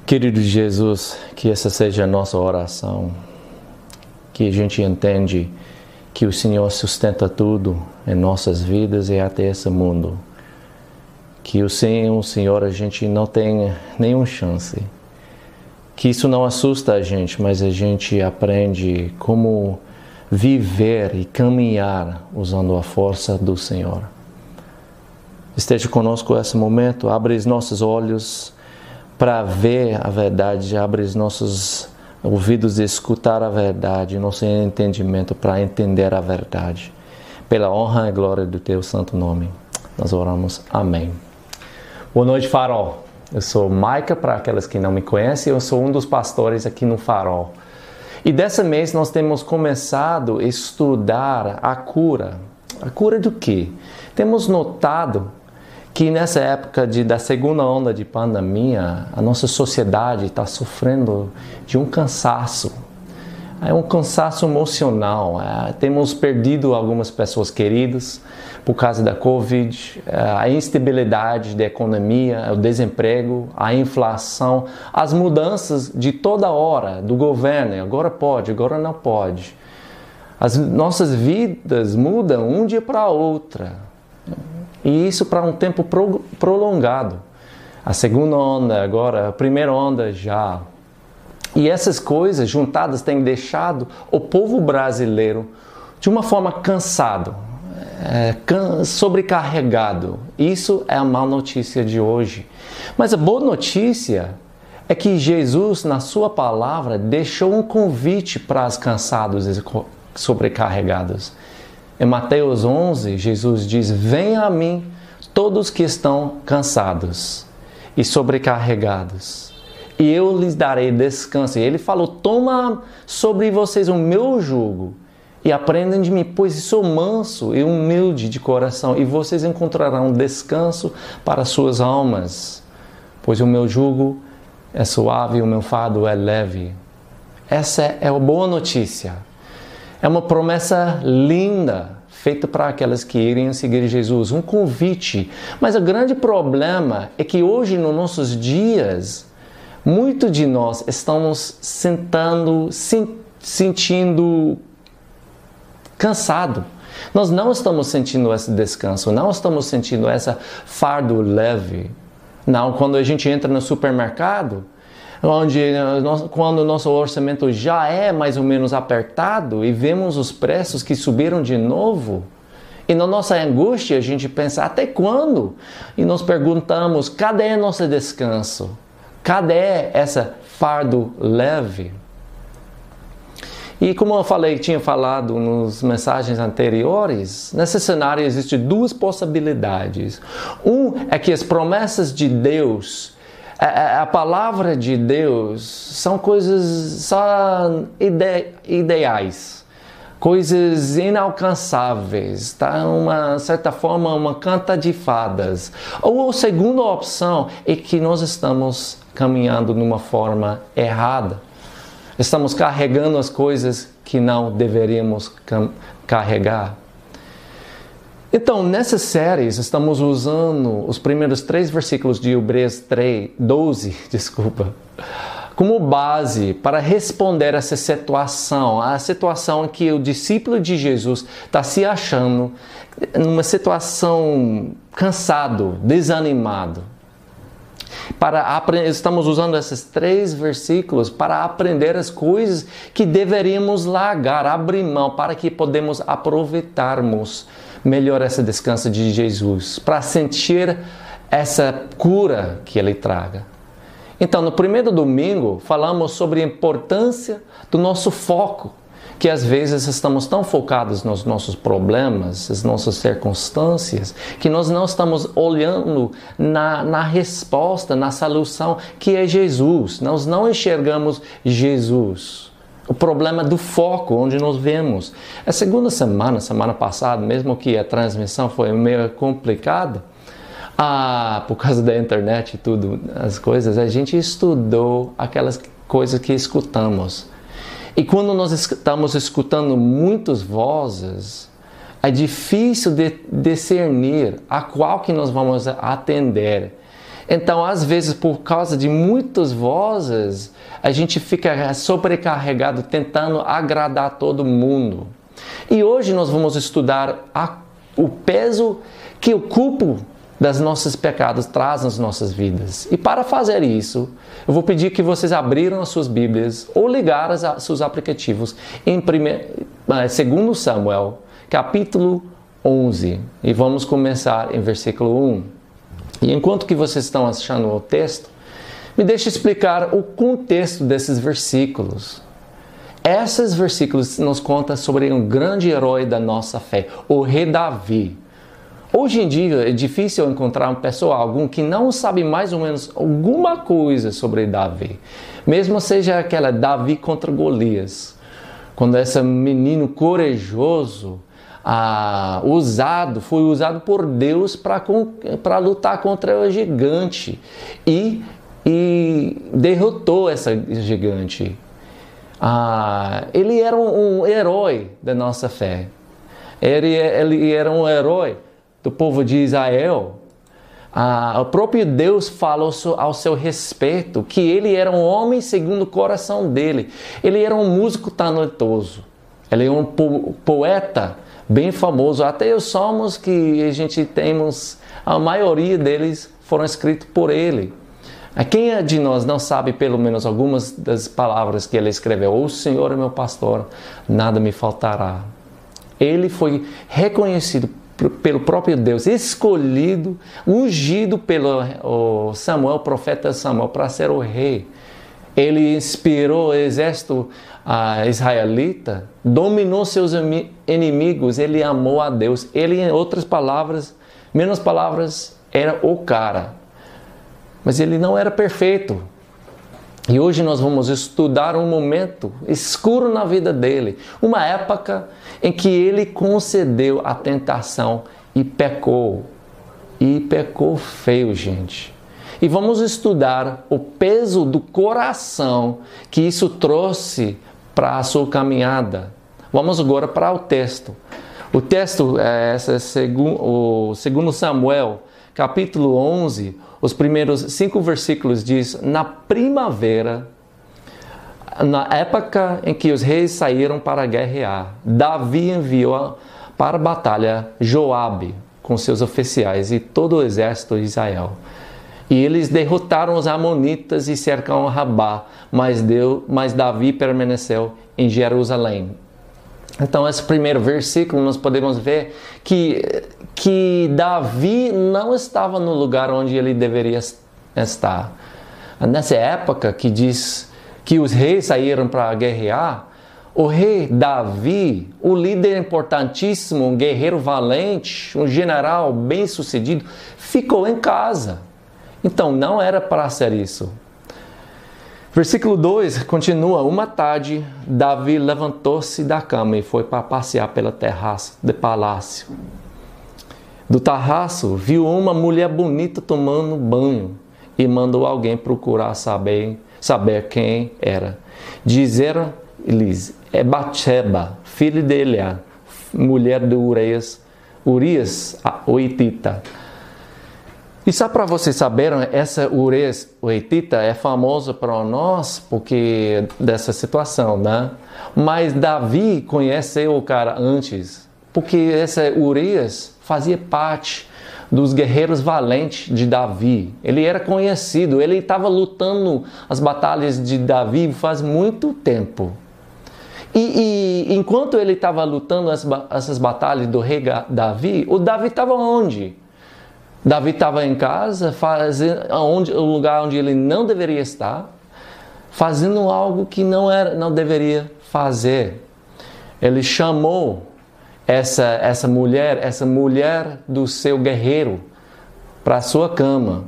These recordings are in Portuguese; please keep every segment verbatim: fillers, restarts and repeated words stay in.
Querido Jesus, que essa seja a nossa oração, que a gente entende que o Senhor sustenta tudo em nossas vidas e até esse mundo. Que o Senhor, o Senhor, a gente não tem nenhuma chance. Que isso não assusta a gente, mas a gente aprende como viver e caminhar usando a força do Senhor. Esteja conosco nesse momento, abre os nossos olhos para ver a verdade, abre os nossos ouvidos e escutar a verdade, nosso entendimento para entender a verdade. Pela honra e glória do Teu santo nome, nós oramos. Amém. Boa noite, Farol. Eu sou Maica, para aquelas que não me conhecem, eu sou um dos pastores aqui no Farol. E dessa mês nós temos começado a estudar a cura. A cura do quê? Temos notado que nessa época de, da segunda onda de pandemia, a nossa sociedade está sofrendo de um cansaço. É um cansaço emocional. É, temos perdido algumas pessoas queridas por causa da Covid, é, a instabilidade da economia, o desemprego, a inflação, as mudanças de toda hora do governo. Agora pode, agora não pode. As nossas vidas mudam um dia para outro. E isso para um tempo pro, prolongado. A segunda onda agora, a primeira onda já. E essas coisas juntadas têm deixado o povo brasileiro de uma forma cansado, é, can, sobrecarregado. Isso é a má notícia de hoje. Mas a boa notícia é que Jesus, na sua palavra, deixou um convite para os cansados e sobrecarregados. Em Mateus onze, Jesus diz: venha a mim todos que estão cansados e sobrecarregados, e eu lhes darei descanso. E ele falou: toma sobre vocês o meu jugo e aprendam de mim, pois sou manso e humilde de coração, e vocês encontrarão descanso para suas almas, pois o meu jugo é suave e o meu fardo é leve. Essa é a boa notícia. É uma promessa linda, feita para aquelas que iriam seguir Jesus, um convite. Mas o grande problema é que hoje, nos nossos dias, muitos de nós estamos sentando, sentindo cansado. Nós não estamos sentindo esse descanso, não estamos sentindo esse fardo leve. Não, quando a gente entra no supermercado, onde quando o nosso orçamento já é mais ou menos apertado e vemos os preços que subiram de novo, e na nossa angústia a gente pensa: até quando? E nós perguntamos: cadê nosso descanso? Cadê essa fardo leve? E como eu falei, tinha falado nas mensagens anteriores, nesse cenário existem duas possibilidades. Um é que as promessas de Deus, A, a palavra de Deus, são coisas só ide, ideais, coisas inalcançáveis, tá? Uma certa forma, uma canta de fadas. Ou a segunda opção é que nós estamos caminhando de uma forma errada. Estamos carregando as coisas que não deveríamos carregar. Então, nessas séries, estamos usando os primeiros três versículos de Hebreus três, doze, desculpa, como base para responder a essa situação, a situação em que o discípulo de Jesus está se achando numa situação cansado, desanimado. Para estamos usando esses três versículos para aprender as coisas que deveríamos largar, abrir mão, para que podemos aproveitarmos melhor esse descanso de Jesus, para sentir essa cura que Ele traga. Então, no primeiro domingo, falamos sobre a importância do nosso foco, que às vezes estamos tão focados nos nossos problemas, nas nossas circunstâncias, que nós não estamos olhando na, na resposta, na solução, que é Jesus. Nós não enxergamos Jesus. O problema do foco, onde nós vemos. A segunda semana, semana passada, mesmo que a transmissão foi meio complicada, ah, por causa da internet e tudo, as coisas, a gente estudou aquelas coisas que escutamos. E quando nós estamos escutando muitas vozes, é difícil de discernir a qual que nós vamos atender. Então, às vezes, por causa de muitas vozes, a gente fica sobrecarregado tentando agradar todo mundo. E hoje nós vamos estudar a, o peso que o culpo das nossos pecados traz nas nossas vidas. E para fazer isso, eu vou pedir que vocês abriram as suas Bíblias ou ligaram os seus aplicativos em segundo Samuel, capítulo onze. E vamos começar em versículo um. E enquanto que vocês estão achando o texto, me deixe explicar o contexto desses versículos. Esses versículos nos contam sobre um grande herói da nossa fé, o rei Davi. Hoje em dia é difícil encontrar uma pessoa, algum que não sabe mais ou menos alguma coisa sobre Davi. Mesmo seja aquela Davi contra Golias. Quando esse menino corajoso, ah, usado, foi usado por Deus para lutar contra o gigante. E, e derrotou essa gigante. Ah, ele era um, um herói da nossa fé. Ele, ele era um herói do povo de Israel. Ah, o próprio Deus falou ao seu respeito que ele era um homem segundo o coração dele. Ele era um músico talentoso. Ele é um po- poeta bem famoso. Até os salmos que a gente temos, a maioria deles foram escritos por ele. Quem de nós não sabe pelo menos algumas das palavras que ele escreveu? O Senhor é meu pastor, nada me faltará. Ele foi reconhecido pelo próprio Deus, escolhido, ungido pelo Samuel, profeta Samuel, para ser o rei. Ele inspirou o exército uh, israelita, dominou seus inimigos, ele amou a Deus. Ele, em outras palavras, menos palavras, era o cara. Mas ele não era perfeito. E hoje nós vamos estudar um momento escuro na vida dele. Uma época em que ele concedeu a tentação e pecou. E pecou feio, gente. E vamos estudar o peso do coração que isso trouxe para a sua caminhada. Vamos agora para o texto. O texto é esse, segundo, o segundo Samuel, capítulo onze. Os primeiros cinco versículos diz: na primavera, na época em que os reis saíram para guerrear, Davi enviou para a batalha Joabe com seus oficiais e todo o exército de Israel. E eles derrotaram os amonitas e cercaram Rabá, mas, Deus, mas Davi permaneceu em Jerusalém. Então, esse primeiro versículo nós podemos ver que, que Davi não estava no lugar onde ele deveria estar. Nessa época que diz que os reis saíram para guerrear, o rei Davi, o líder importantíssimo, um guerreiro valente, um general bem-sucedido, ficou em casa. Então, não era para ser isso. Versículo dois continua: uma tarde, Davi levantou-se da cama e foi para passear pelo terraço do palácio. Do terraço, viu uma mulher bonita tomando banho e mandou alguém procurar saber, saber quem era. Dizeram-lhes: é Batseba, filha de Eliá, mulher de Urias, Urias, o Hitita. E só para vocês saberem, essa Urias, o Hitita, é famosa para nós porque dessa situação, né? Mas Davi conheceu o cara antes, porque essa Urias fazia parte dos guerreiros valentes de Davi. Ele era conhecido, ele estava lutando as batalhas de Davi faz muito tempo. E, e enquanto ele estava lutando as, essas batalhas do rei Davi, o Davi estava onde? Davi estava em casa, fazendo, onde, o lugar onde ele não deveria estar, fazendo algo que não, era, não deveria fazer. Ele chamou essa, essa mulher, essa mulher do seu guerreiro, para a sua cama.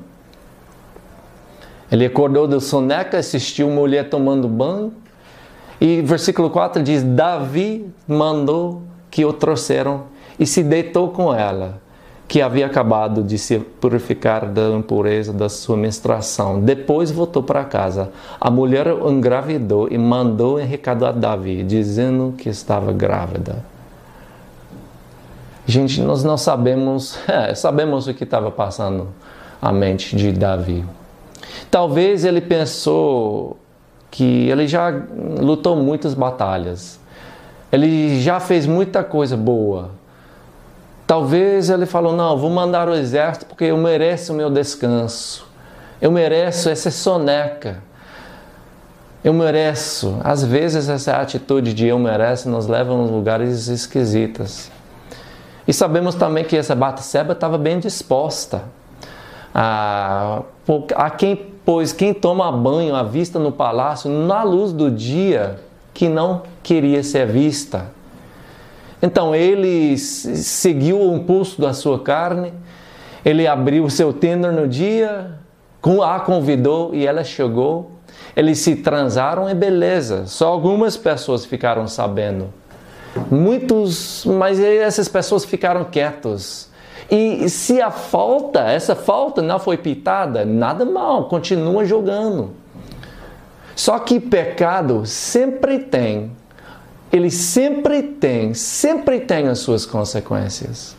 Ele acordou do soneca, assistiu a mulher tomando banho, e versículo quatro diz: Davi mandou que o trouxeram e se deitou com ela, que havia acabado de se purificar da impureza da sua menstruação. Depois voltou para casa. A mulher engravidou e mandou um recado a Davi, dizendo que estava grávida. Gente, nós não sabemos, é, sabemos o que estava passando a mente de Davi. Talvez ele pensou que ele já lutou muitas batalhas, ele já fez muita coisa boa. Talvez ele falou, não, vou mandar o exército porque eu mereço o meu descanso, eu mereço essa soneca, eu mereço. Às vezes essa atitude de eu mereço nos leva a uns lugares esquisitos. E sabemos também que essa Batseba estava bem disposta. A, a quem, pois quem toma banho à vista no palácio, na luz do dia, que não queria ser vista. Então ele seguiu o impulso da sua carne, ele abriu o seu tender no dia, a convidou e ela chegou. Eles se transaram e beleza, só algumas pessoas ficaram sabendo. Muitos, mas essas pessoas ficaram quietos. E se a falta, essa falta não foi pitada, nada mal, continua jogando. Só que pecado sempre tem, ele sempre tem, sempre tem as suas consequências.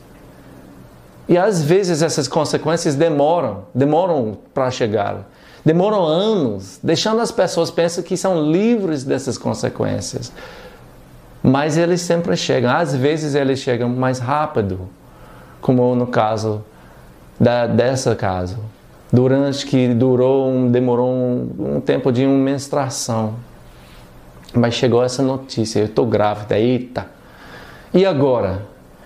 E às vezes essas consequências demoram, demoram para chegar. Demoram anos, deixando as pessoas pensar que são livres dessas consequências. Mas eles sempre chegam. Às vezes eles chegam mais rápido, como no caso da, dessa caso. Durante que durou um, demorou um, um tempo de uma menstruação. Mas chegou essa notícia, eu estou grávida, eita. E agora?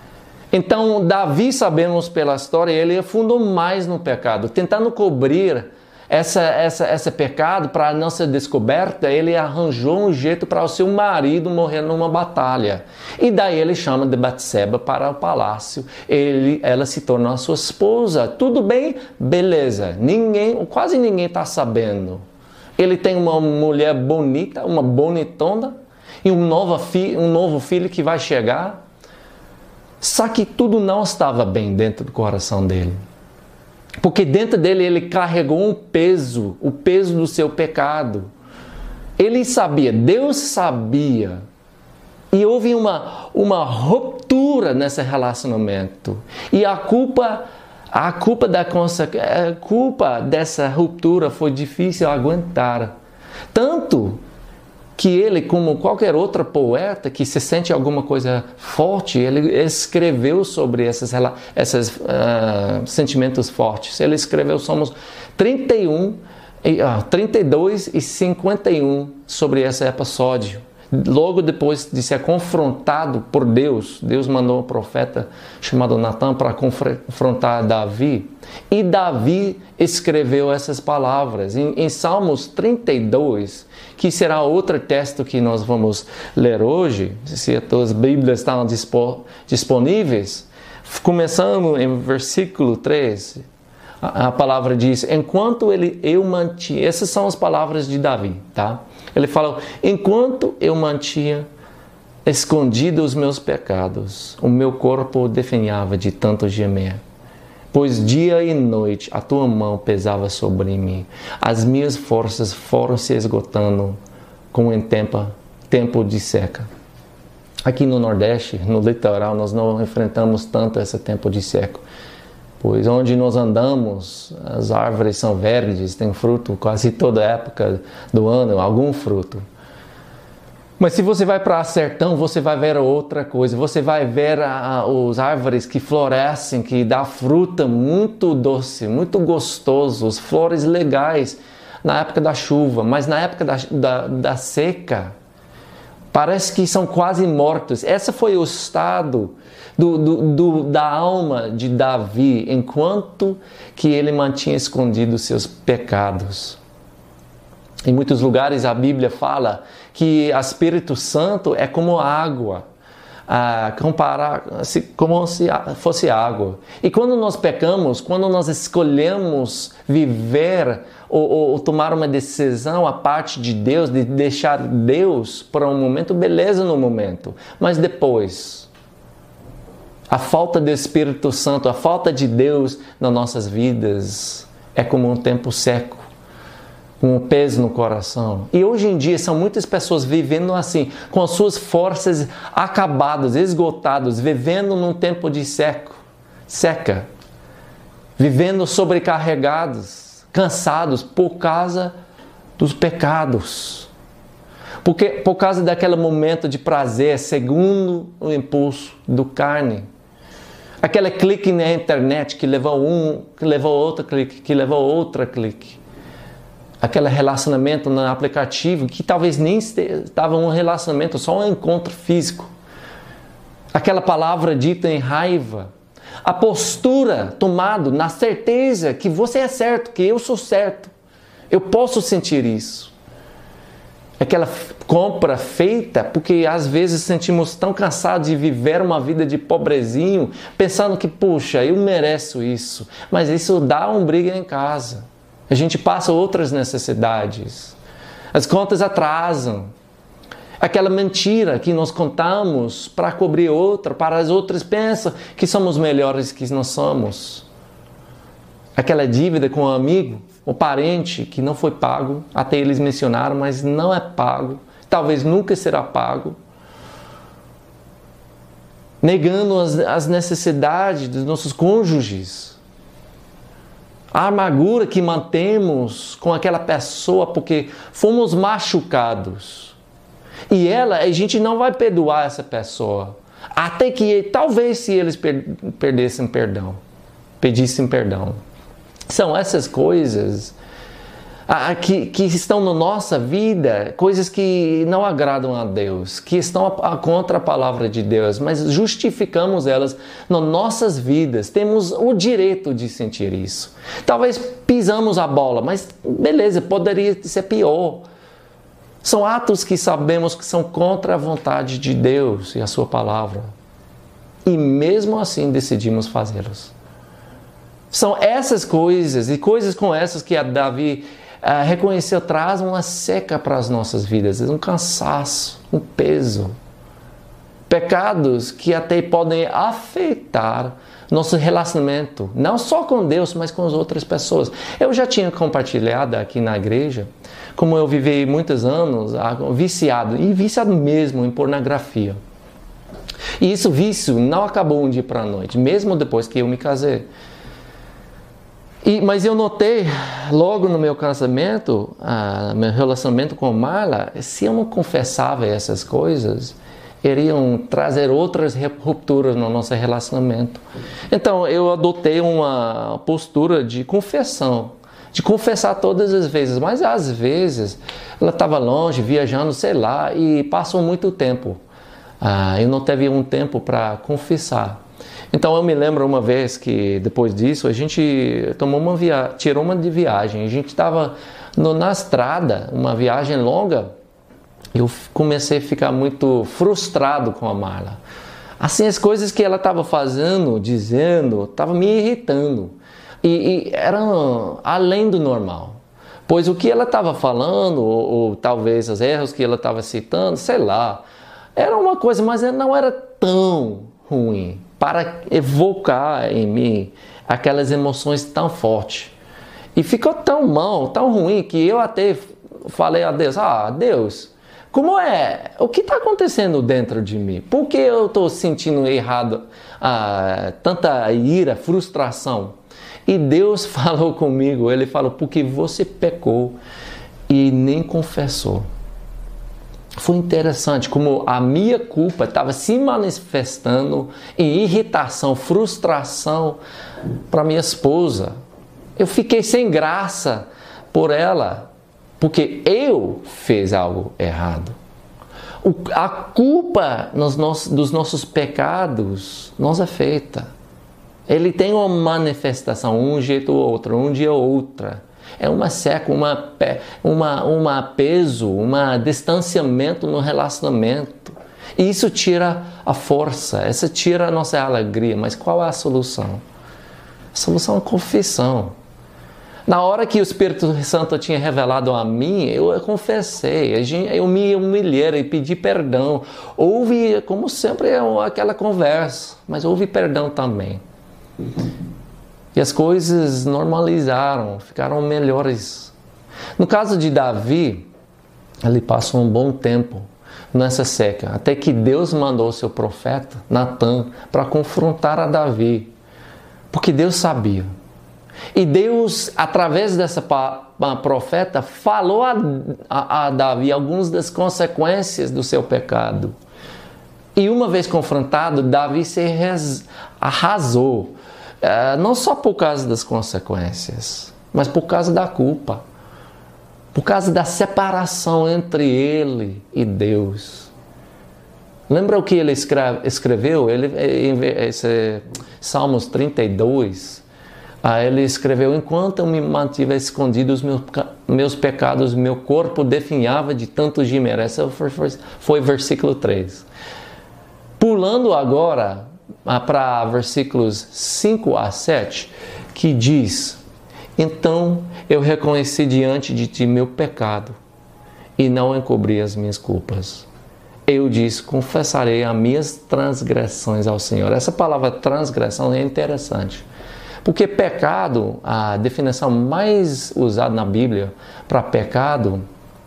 Então Davi, sabemos pela história, ele afundou mais no pecado, tentando cobrir Essa, essa, esse pecado, para não ser descoberta, ele arranjou um jeito para o seu marido morrer numa batalha. E daí ele chama de Batseba para o palácio. Ele, ela se torna a sua esposa. Tudo bem? Beleza. Ninguém, quase ninguém está sabendo. Ele tem uma mulher bonita, uma bonitona, e um novo, fi, um novo filho que vai chegar. Só que tudo não estava bem dentro do coração dele. Porque dentro dele ele carregou um peso, o peso do seu pecado. Ele sabia, Deus sabia. E houve uma, uma ruptura nesse relacionamento. E a culpa, a culpa, da, a culpa dessa ruptura foi difícil aguentar. Tanto que ele, como qualquer outro poeta que se sente alguma coisa forte, ele escreveu sobre esses, esses uh, sentimentos fortes. Ele escreveu Salmos trinta e um, uh, trinta e dois e cinquenta e um sobre esse episódio. Logo depois de ser confrontado por Deus, Deus mandou um profeta chamado Natan para confrontar Davi. E Davi escreveu essas palavras. Em, em Salmos trinta e dois, que será outro texto que nós vamos ler hoje, se as Bíblias estão disponíveis, começando em versículo três, a, a palavra diz, enquanto ele, eu mantinha, essas são as palavras de Davi, tá? Ele fala, enquanto eu mantinha escondido os meus pecados, o meu corpo definhava de tanto gemer. Pois dia e noite a tua mão pesava sobre mim. As minhas forças foram se esgotando como em tempo, tempo de seca. Aqui no Nordeste, no litoral, nós não enfrentamos tanto esse tempo de seca. Pois onde nós andamos, as árvores são verdes, tem fruto quase toda época do ano, algum fruto. Mas se você vai para o sertão, você vai ver outra coisa. Você vai ver as árvores que florescem, que dão fruta muito doce, muito gostoso, as flores legais na época da chuva. Mas na época da, da, da seca, parece que são quase mortos. Esse foi o estado do, do, do, da alma de Davi, enquanto que ele mantinha escondido seus pecados. Em muitos lugares a Bíblia fala que o Espírito Santo é como água, ah, comparar, como se fosse água. E quando nós pecamos, quando nós escolhemos viver ou, ou, ou tomar uma decisão à parte de Deus, de deixar Deus para um momento, beleza no momento, mas depois, a falta do Espírito Santo, a falta de Deus nas nossas vidas é como um tempo seco, com um peso no coração. E hoje em dia são muitas pessoas vivendo assim, com as suas forças acabadas, esgotadas, vivendo num tempo de seco, seca. vivendo sobrecarregados, cansados por causa dos pecados. Porque, por causa daquele momento de prazer, segundo o impulso do carne. Aquele clique na internet que levou um, que levou outro clique, que levou outro clique. Aquele relacionamento no aplicativo que talvez nem estava um relacionamento, só um encontro físico. Aquela palavra dita em raiva. A postura tomada na certeza que você é certo, que eu sou certo. Eu posso sentir isso. Aquela compra feita porque às vezes sentimos tão cansados de viver uma vida de pobrezinho, pensando que, puxa, eu mereço isso. Mas isso dá um briga em casa. A gente passa outras necessidades. As contas atrasam. Aquela mentira que nós contamos para cobrir outra, para as outras pensam que somos melhores que nós somos. Aquela dívida com um amigo, o parente que não foi pago, até eles mencionaram, mas não é pago, talvez nunca será pago. Negando as, as necessidades dos nossos cônjuges. A amargura que mantemos com aquela pessoa porque fomos machucados. E ela, a gente não vai perdoar essa pessoa. Até que, talvez, se eles per, perdessem perdão, pedissem perdão. São essas coisas ah, que, que estão na nossa vida, coisas que não agradam a Deus, que estão a, a, contra a palavra de Deus, mas justificamos elas nas nossas vidas. Temos o direito de sentir isso. Talvez pisamos a bola, mas beleza, poderia ser pior. São atos que sabemos que são contra a vontade de Deus e a sua palavra. E mesmo assim decidimos fazê-los. São essas coisas e coisas como essas que a Davi uh, reconheceu trazem uma seca para as nossas vidas, um cansaço, um peso. Pecados que até podem afetar nosso relacionamento, não só com Deus, mas com as outras pessoas. Eu já tinha compartilhado aqui na igreja, como eu vivi muitos anos viciado, e viciado mesmo em pornografia. E esse vício não acabou um dia para a noite, mesmo depois que eu me casei. E, mas eu notei logo no meu casamento, ah, meu relacionamento com Marla, se eu não confessava essas coisas, iriam trazer outras rupturas no nosso relacionamento. Então eu adotei uma postura de confissão, de confessar todas as vezes, mas às vezes ela estava longe, viajando, sei lá, e passou muito tempo. Ah, eu não teve um tempo para confessar. Então eu me lembro uma vez que depois disso a gente tomou uma via... tirou uma de viagem. A gente estava na estrada, uma viagem longa. Eu comecei a ficar muito frustrado com a Marla. Assim, as coisas que ela estava fazendo, dizendo, estavam me irritando. E, e eram além do normal. Pois o que ela estava falando, ou, ou talvez os erros que ela estava citando, sei lá, era uma coisa, mas não era tão ruim para evocar em mim aquelas emoções tão fortes. E ficou tão mal, tão ruim, que eu até falei a Deus, ah, Deus, como é? O que está acontecendo dentro de mim? Por que eu estou sentindo errado ah, tanta ira, frustração? E Deus falou comigo, Ele falou, porque você pecou e nem confessou. Foi interessante como a minha culpa estava se manifestando em irritação, frustração para minha esposa. Eu fiquei sem graça por ela, porque eu fiz algo errado. O, a culpa nos nossos, dos nossos pecados nos afeta. Ele tem uma manifestação, um jeito ou outro, um dia ou outra. É uma seca, uma, uma, uma peso, um distanciamento no relacionamento. E isso tira a força, isso tira a nossa alegria. Mas qual é a solução? A solução é a confissão. Na hora que o Espírito Santo tinha revelado a mim, eu confessei, eu me humilhei e pedi perdão. Houve, como sempre, aquela conversa, mas houve perdão também. E as coisas normalizaram, ficaram melhores. No caso de Davi, ele passou um bom tempo nessa seca, até que Deus mandou seu profeta, Natan, para confrontar a Davi. Porque Deus sabia E Deus, através dessa profeta, falou a, a, a Davi algumas das consequências do seu pecado. E uma vez confrontado, Davi se arrasou, não só por causa das consequências, mas por causa da culpa, por causa da separação entre ele e Deus. Lembra o que ele escreveu? Ele, esse, Salmos trinta e dois, ele escreveu: enquanto eu me mantive escondido os meus, meus pecados, meu corpo definhava de tanto gemer. Esse foi, foi, foi versículo três. Pulando agora para versículos cinco a sete, que diz: então eu reconheci diante de ti meu pecado e não encobri as minhas culpas. Eu disse: confessarei as minhas transgressões ao Senhor. Essa palavra transgressão é interessante, porque pecado, a definição mais usada na Bíblia para pecado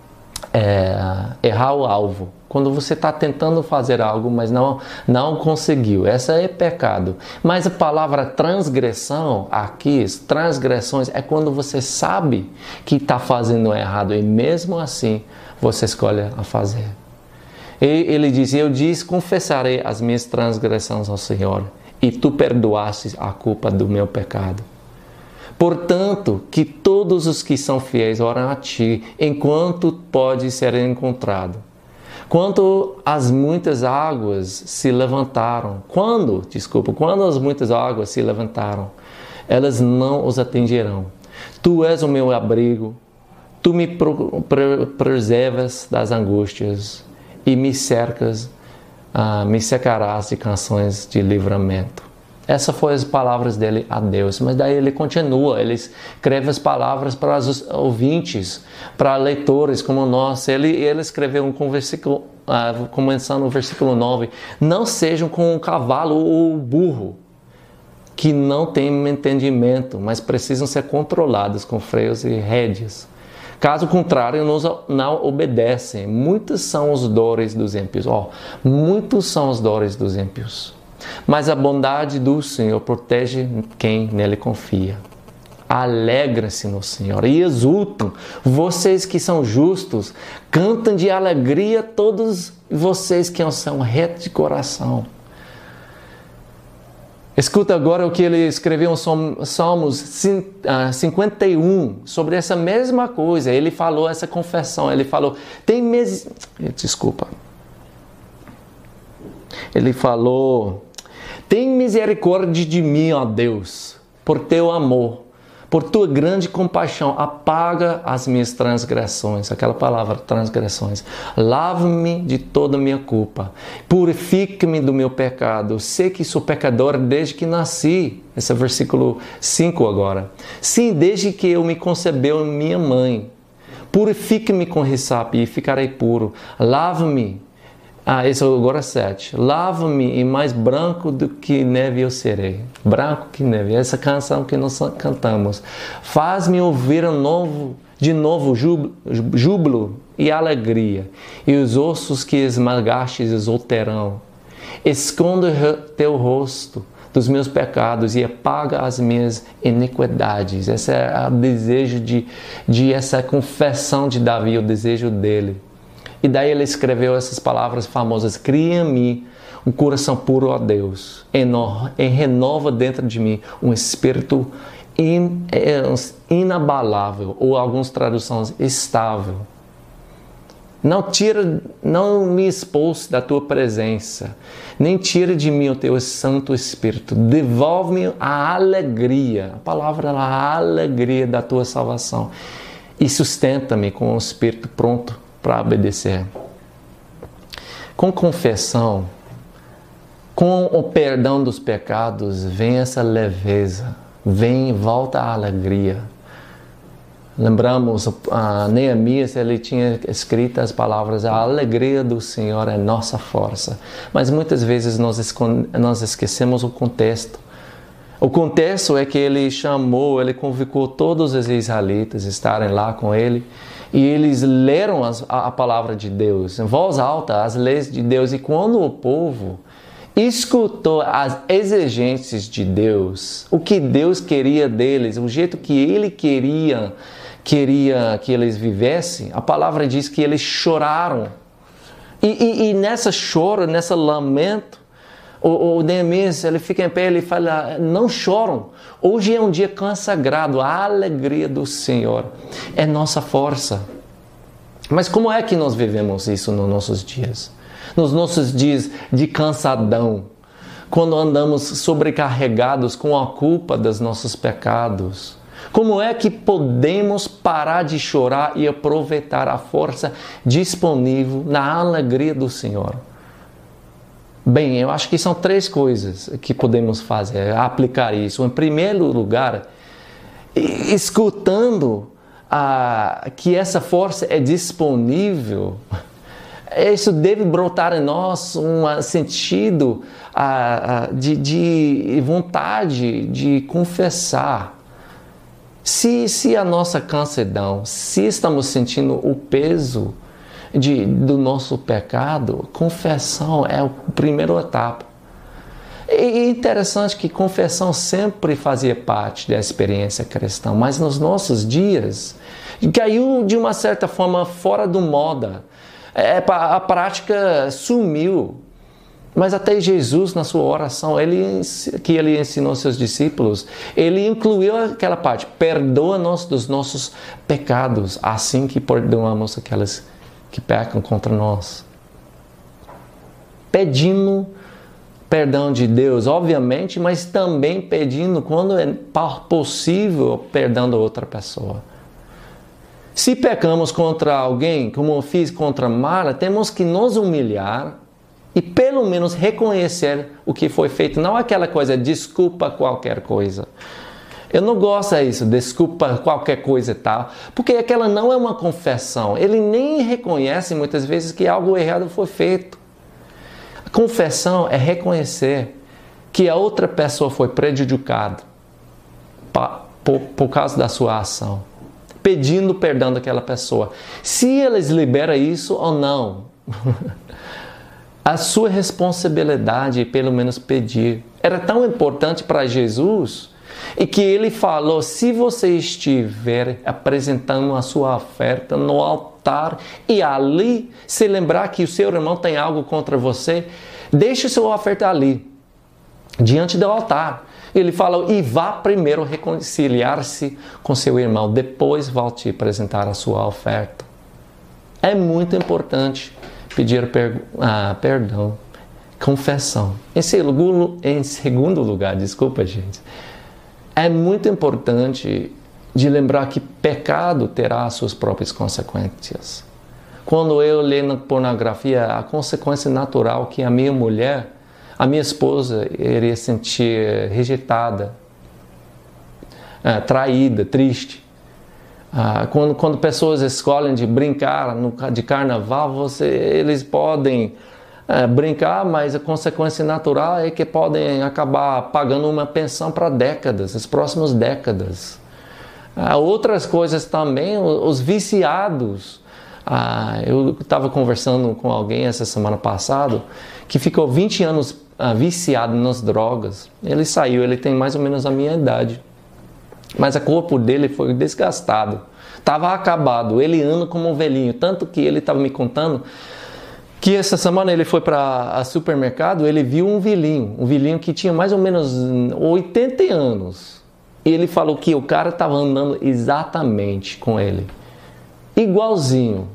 é errar o alvo. Quando você está tentando fazer algo, mas não, não conseguiu. Essa é pecado. Mas a palavra transgressão, aqui, transgressões, é quando você sabe que está fazendo errado e mesmo assim você escolhe a fazer. E ele diz: eu disse, confessarei as minhas transgressões ao Senhor e tu perdoaste a culpa do meu pecado. Portanto, que todos os que são fiéis oram a ti, enquanto pode ser encontrado. Quanto as muitas águas se levantaram, quando, desculpa, quando as muitas águas se levantaram, elas não os atingirão. Tu és o meu abrigo, tu me preservas das angústias e me cercas, uh, me secarás de canções de livramento. Essas foram as palavras dele a Deus. Mas daí ele continua, ele escreve as palavras para os ouvintes, para leitores como nós. Ele, ele escreveu um versículo, uh, começando no versículo nove: não sejam como um cavalo ou burro, que não têm entendimento, mas precisam ser controlados com freios e rédeas. Caso contrário, não obedecem. Muitos são os dores dos ímpios. Oh, muitos são os dores dos ímpios. Mas a bondade do Senhor protege quem nele confia. Alegra-se no Senhor e exultam. Vocês que são justos, cantem de alegria todos vocês que são retos de coração. Escuta agora o que ele escreveu em Salmos cinquenta e um, sobre essa mesma coisa. Ele falou essa confissão, ele falou, tem meses... Desculpa. Ele falou, tem misericórdia de mim, ó Deus, por teu amor, por tua grande compaixão, apaga as minhas transgressões. Aquela palavra, transgressões. Lava-me de toda a minha culpa. Purifica-me do meu pecado. Sei que sou pecador desde que nasci. Esse é o versículo cinco agora. Sim, desde que eu me concebeu minha mãe. Purifica-me com ressape e ficarei puro. Lava-me. Ah, esse agora é sete. Lava-me e mais branco do que neve eu serei. Branco que neve. Essa canção que nós cantamos. Faz-me ouvir um novo, de novo júbilo e alegria. E os ossos que esmagastes exultarão. Esconda teu rosto dos meus pecados e apaga as minhas iniquidades. Esse é o desejo de, de essa confissão de Davi, o desejo dele. E daí ele escreveu essas palavras famosas: cria em mim um coração puro, ó Deus, e renova dentro de mim um espírito in, inabalável, ou algumas traduções, estável. Não tira, não me expulse da tua presença, nem tira de mim o teu Santo Espírito. Devolve-me a alegria, a palavra é a alegria da tua salvação, e sustenta-me com o espírito pronto para obedecer. Com confissão, com o perdão dos pecados, vem essa leveza, vem, volta a alegria. Lembramos, a Neemias, ele tinha escrito as palavras: a alegria do Senhor é nossa força. Mas muitas vezes nós, esconde, nós esquecemos o contexto. O contexto é que ele chamou, ele convocou todos os israelitas a estarem lá com ele, e eles leram as, a, a palavra de Deus, em voz alta, as leis de Deus. E quando o povo escutou as exigências de Deus, o que Deus queria deles, o jeito que Ele queria, queria que eles vivessem, a palavra diz que eles choraram. E, e, e nessa choro, nessa lamento, o, o Neemias, ele fica em pé, ele fala, não choram. Hoje é um dia consagrado, a alegria do Senhor é nossa força. Mas como é que nós vivemos isso nos nossos dias? Nos nossos dias de cansadão, quando andamos sobrecarregados com a culpa dos nossos pecados. Como é que podemos parar de chorar e aproveitar a força disponível na alegria do Senhor? Bem, eu acho que são três coisas que podemos fazer, aplicar isso. Em primeiro lugar, escutando ah, que essa força é disponível, isso deve brotar em nós um sentido ah, de, de vontade de confessar. Se, se a nossa cansadão, se estamos sentindo o peso de, do nosso pecado, confissão é a primeira etapa. E é interessante que confissão sempre fazia parte da experiência cristã, mas nos nossos dias caiu de uma certa forma fora do moda. É, a prática sumiu. Mas até Jesus, na sua oração, ele, que ele ensinou aos seus discípulos, ele incluiu aquela parte, perdoa-nos dos nossos pecados, assim que perdoamos aqueles que pecam contra nós. Pedindo perdão de Deus, obviamente, mas também pedindo, quando é possível, perdão da outra pessoa. Se pecamos contra alguém, como eu fiz contra Mara, temos que nos humilhar e pelo menos reconhecer o que foi feito. Não aquela coisa, desculpa qualquer coisa. Eu não gosto disso, desculpa qualquer coisa e tal, porque aquela não é uma confissão. Ele nem reconhece muitas vezes que algo errado foi feito. A confissão é reconhecer que a outra pessoa foi prejudicada por, por causa da sua ação, pedindo perdão daquela pessoa. Se eles liberam isso ou não, a sua responsabilidade é pelo menos pedir. Era tão importante para Jesus e que ele falou, se você estiver apresentando a sua oferta no altar e ali se lembrar que o seu irmão tem algo contra você, deixe sua oferta ali, diante do altar. Ele falou, e vá primeiro reconciliar-se com seu irmão, depois volte a apresentar a sua oferta. É muito importante pedir per, ah, perdão, confissão. Em segundo, em segundo lugar, desculpa gente, é muito importante de lembrar que pecado terá as suas próprias consequências. Quando eu leio na pornografia, a consequência natural que a minha mulher, a minha esposa, iria sentir rejeitada, ah, traída, triste. Ah, quando, quando pessoas escolhem de brincar no, de carnaval, você, eles podem ah, brincar, mas a consequência natural é que podem acabar pagando uma pensão para décadas, as próximas décadas. Ah, outras coisas também, os viciados. Ah, eu estava conversando com alguém essa semana passada que ficou vinte anos ah, viciado nas drogas. Ele saiu, ele tem mais ou menos a minha idade. Mas o corpo dele foi desgastado, estava acabado, ele anda como um velhinho, tanto que ele estava me contando que essa semana ele foi para o supermercado, ele viu um velhinho, um velhinho que tinha mais ou menos oitenta anos, e ele falou que o cara estava andando exatamente com ele, igualzinho.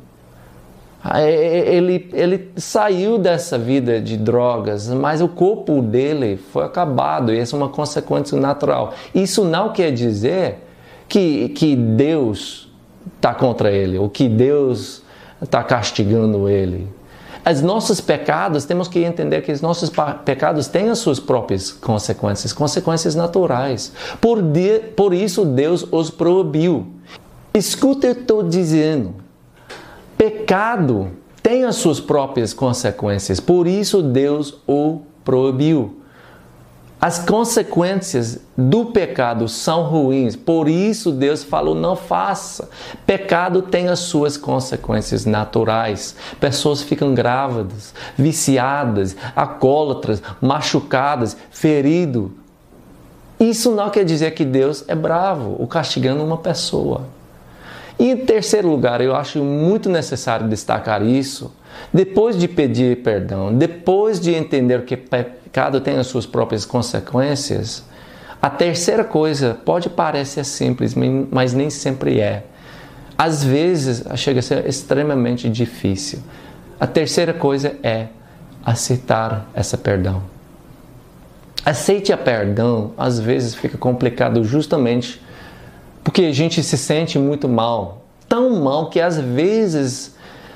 Ele, ele saiu dessa vida de drogas, mas o corpo dele foi acabado, e essa é uma consequência natural. Isso não quer dizer que, que Deus está contra ele, ou que Deus está castigando ele. Os nossos pecados, temos que entender que os nossos pecados têm as suas próprias consequências, consequências naturais. Por, de, por isso Deus os proibiu. Escuta, eu estou dizendo. Pecado tem as suas próprias consequências, por isso Deus o proibiu. As consequências do pecado são ruins, por isso Deus falou, não faça. Pecado tem as suas consequências naturais. Pessoas ficam grávidas, viciadas, alcoólatras, machucadas, feridas. Isso não quer dizer que Deus é bravo ou castigando uma pessoa. E em terceiro lugar, eu acho muito necessário destacar isso. Depois de pedir perdão, depois de entender que pecado tem as suas próprias consequências, a terceira coisa pode parecer simples, mas nem sempre é. Às vezes chega a ser extremamente difícil. A terceira coisa é aceitar esse perdão. Aceite a perdão, às vezes fica complicado justamente porque a gente se sente muito mal. Tão mal que às vezes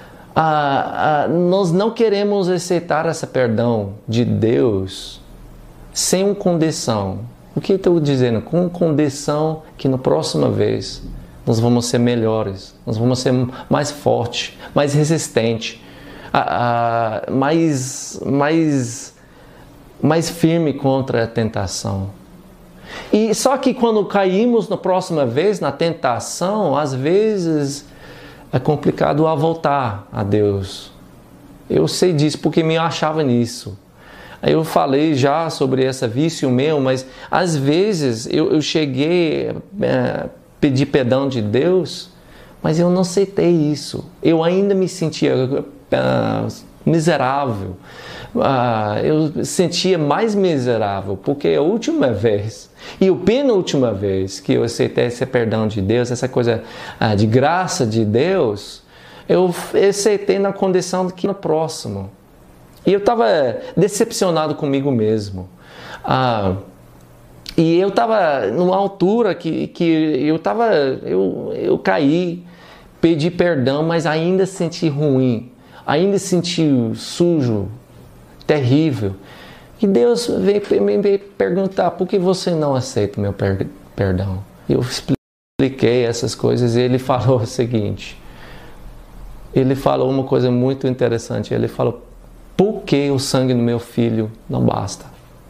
ah, ah, nós não queremos aceitar esse perdão de Deus sem uma condição. O que eu estou dizendo? Com condição que na próxima vez nós vamos ser melhores, nós vamos ser mais fortes, mais resistentes, ah, ah, mais... mais mais firme contra a tentação. E só que quando caímos na próxima vez na tentação, às vezes é complicado a voltar a Deus. Eu sei disso porque me achava nisso. Eu falei já sobre esse vício meu, mas às vezes eu, eu cheguei a é, pedir perdão de Deus, mas eu não aceitei isso. Eu ainda me sentia é, miserável. Ah, eu sentia mais miserável, porque a última vez e a penúltima vez que eu aceitei esse perdão de Deus, essa coisa ah, de graça de Deus, eu aceitei na condição de que no próximo. E eu estava decepcionado comigo mesmo. Ah, e eu estava numa altura que, que eu estava, eu, eu caí, pedi perdão, mas ainda senti ruim, ainda senti sujo, terrível. E Deus veio me perguntar, por que você não aceita o meu per perdão? Eu expliquei essas coisas e ele falou o seguinte, ele falou uma coisa muito interessante, ele falou, por que o sangue do meu filho não basta?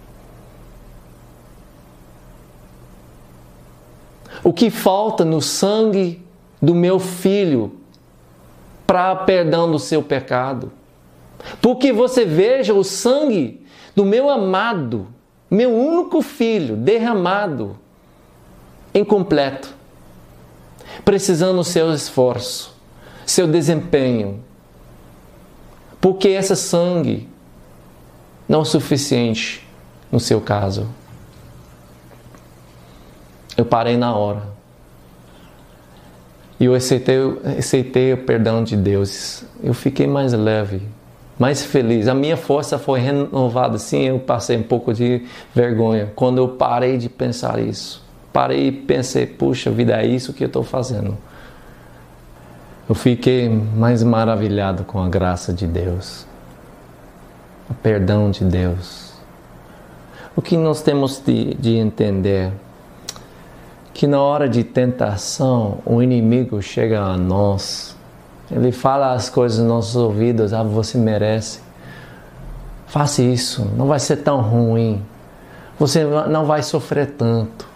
O que falta no sangue do meu filho para perdão do seu pecado? Porque você veja o sangue do meu amado, meu único filho, derramado, incompleto, precisando do seu esforço, seu desempenho. Porque esse sangue não é suficiente no seu caso. Eu parei na hora. E eu aceitei, aceitei o perdão de Deus. Eu fiquei mais leve, mais feliz. A minha força foi renovada. Sim, eu passei um pouco de vergonha quando eu parei de pensar isso. Parei e pensei, puxa vida, é isso que eu estou fazendo. Eu fiquei mais maravilhado com a graça de Deus, o perdão de Deus. O que nós temos de, de entender? Que na hora de tentação, o inimigo chega a nós, ele fala as coisas nos nossos ouvidos, ah, você merece, faça isso, não vai ser tão ruim, você não vai sofrer tanto.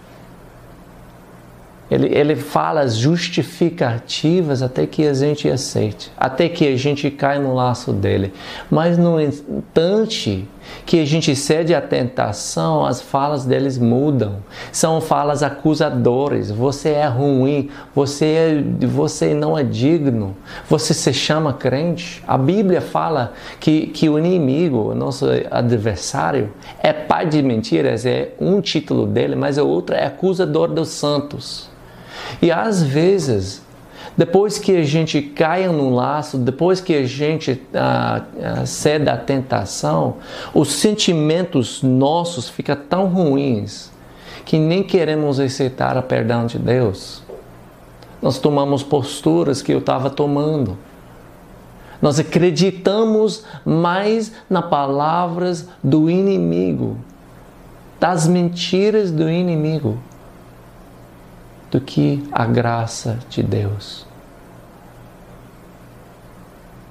Ele, ele fala as justificativas até que a gente aceite, até que a gente caia no laço dele. Mas no instante que a gente cede à tentação, as falas deles mudam. São falas acusadoras. Você é ruim, você, é, você não é digno, você se chama crente. A Bíblia fala que, que o inimigo, o nosso adversário, é pai de mentiras, é um título dele, mas o outro é acusador dos santos. E às vezes, depois que a gente caia no laço, depois que a gente ah, ah, cede à tentação, os sentimentos nossos ficam tão ruins que nem queremos aceitar o perdão de Deus. Nós tomamos posturas que eu estava tomando. Nós acreditamos mais nas palavras do inimigo, das mentiras do inimigo, do que a graça de Deus.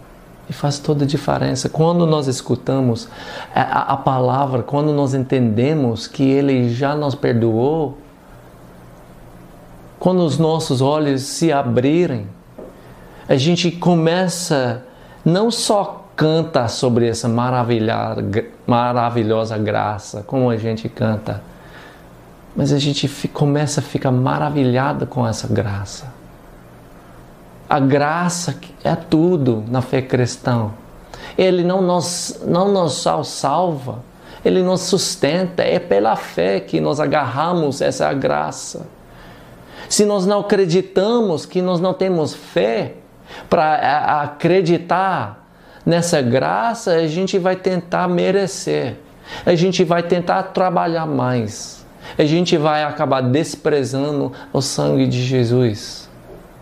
E faz toda a diferença. Quando nós escutamos a, a palavra, quando nós entendemos que Ele já nos perdoou, quando os nossos olhos se abrirem, a gente começa, não só canta sobre essa maravilhosa graça, como a gente canta, mas a gente começa a ficar maravilhada com essa graça. A graça é tudo na fé cristã. Ele não nos, não nos só salva, Ele nos sustenta. É pela fé que nós agarramos essa graça. Se nós não acreditamos, que nós não temos fé para acreditar nessa graça, a gente vai tentar merecer. A gente vai tentar trabalhar mais. A gente vai acabar desprezando o sangue de Jesus.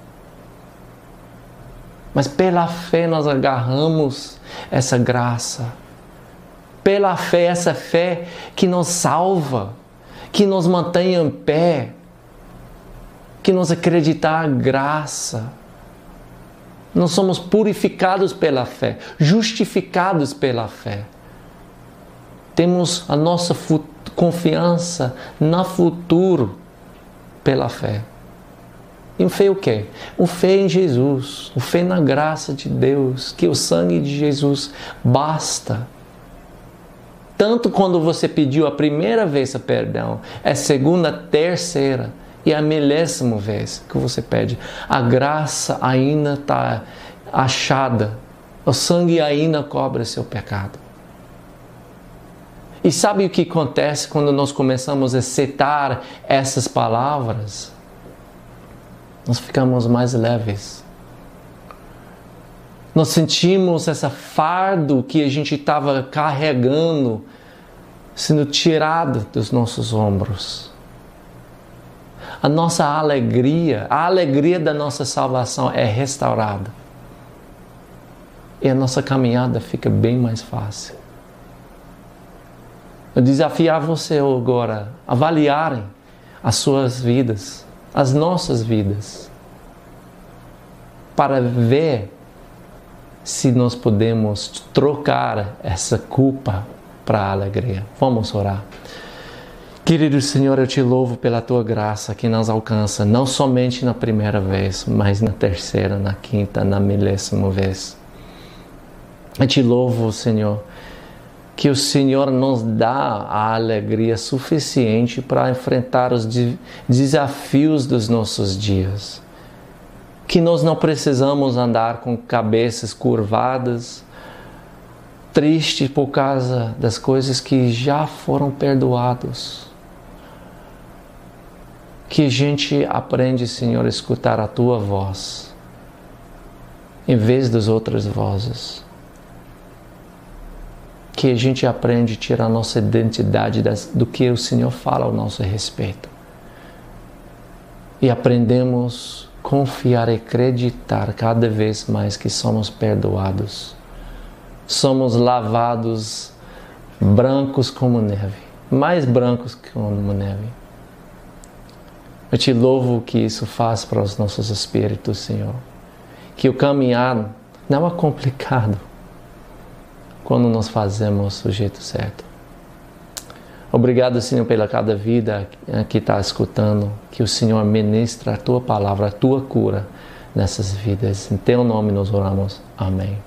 Mas pela fé nós agarramos essa graça. Pela fé, essa fé que nos salva, que nos mantém em pé, que nos acreditar a graça. Nós somos purificados pela fé, justificados pela fé. Temos a nossa confiança no futuro pela fé. E o fé o quê? O fé em Jesus, o fé na graça de Deus, que o sangue de Jesus basta. Tanto quando você pediu a primeira vez a perdão, é a segunda, terceira e a milésima vez que você pede. A graça ainda está achada, o sangue ainda cobre seu pecado. E sabe o que acontece quando nós começamos a citar essas palavras? Nós ficamos mais leves. Nós sentimos esse fardo que a gente estava carregando sendo tirado dos nossos ombros. A nossa alegria, a alegria da nossa salvação é restaurada. E a nossa caminhada fica bem mais fácil. Eu desafiar você agora a avaliarem as suas vidas, as nossas vidas, para ver se nós podemos trocar essa culpa para a alegria. Vamos orar. Querido Senhor, eu te louvo pela tua graça que nos alcança, não somente na primeira vez, mas na terceira, na quinta, na milésima vez. Eu te louvo, Senhor, que o Senhor nos dá a alegria suficiente para enfrentar os desafios dos nossos dias. Que nós não precisamos andar com cabeças curvadas, tristes por causa das coisas que já foram perdoadas. Que a gente aprende, Senhor, a escutar a Tua voz, em vez das outras vozes. Que a gente aprende a tirar nossa identidade das, do que o Senhor fala ao nosso respeito. E aprendemos a confiar e acreditar cada vez mais que somos perdoados. Somos lavados brancos como neve, mais brancos como neve. Eu te louvo que isso faz para os nossos espíritos, Senhor. Que o caminhar não é complicado quando nós fazemos o jeito certo. Obrigado, Senhor, pela cada vida que está escutando. Que o Senhor ministra a Tua palavra, a Tua cura nessas vidas. Em Teu nome nós oramos. Amém.